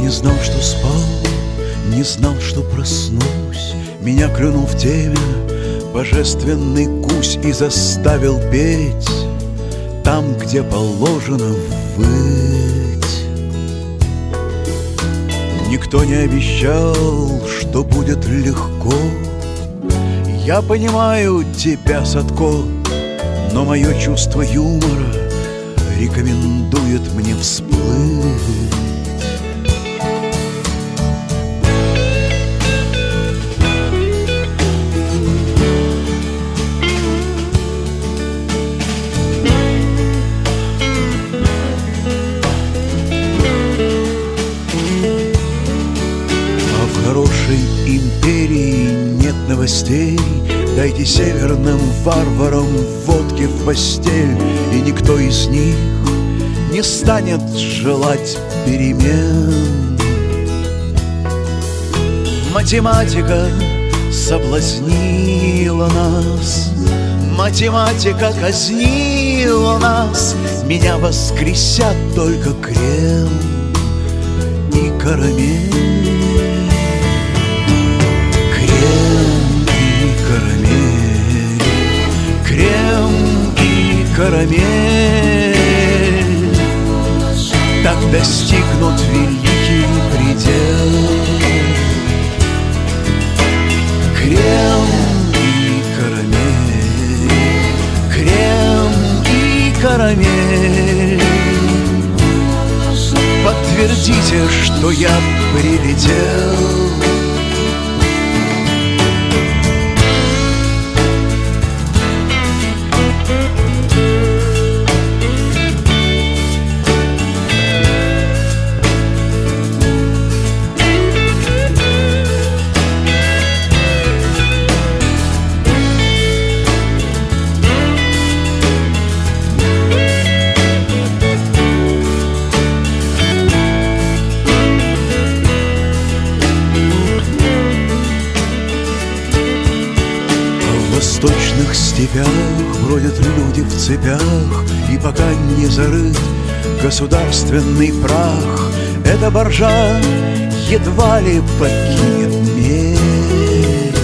не знал, что спал, не знал, что проснусь. Меня клюнул в теме божественный гусь и заставил петь там, где положено выть. Никто не обещал, что будет легко. Я понимаю тебя, Садко, но мое чувство юмора рекомендует мне всплыть. А в хорошей империи нет новостей. Дайте северным варварам водки в постель, и никто из них не станет желать перемен. Математика соблазнила нас, математика казнила нас. Меня воскресят только крем и карамель. Крем и карамель так достигнут великий предел. Крем и карамель, крем и карамель. Подтвердите, что я прилетел. В восточных степях бродят люди в цепях, и пока не зарыт государственный прах, эта боржа едва ли покинет мель.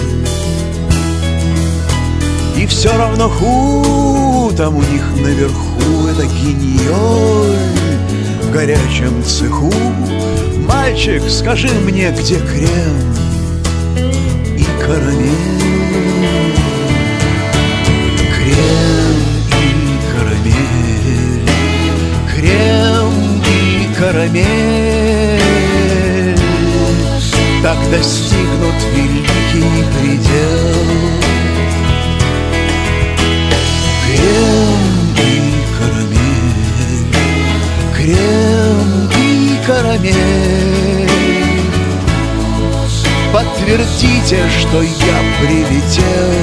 И все равно ху, там у них наверху это гиньоль в горячем цеху. Мальчик, скажи мне, где крем и карамель? Крем и карамель так достигнут великий предел. Крем и карамель, крем и карамель. Подтвердите, что я прилетел.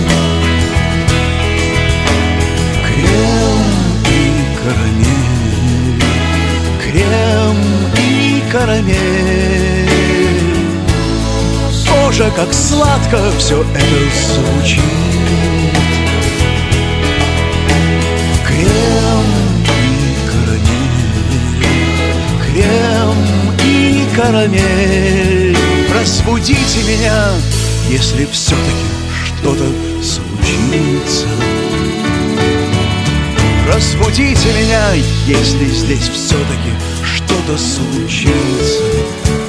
Крем и карамель. Боже, как сладко все это звучит. Крем и карамель, крем и карамель. Разбудите меня, если все-таки что-то случится. Разбудите меня, если здесь все-таки что-то случится.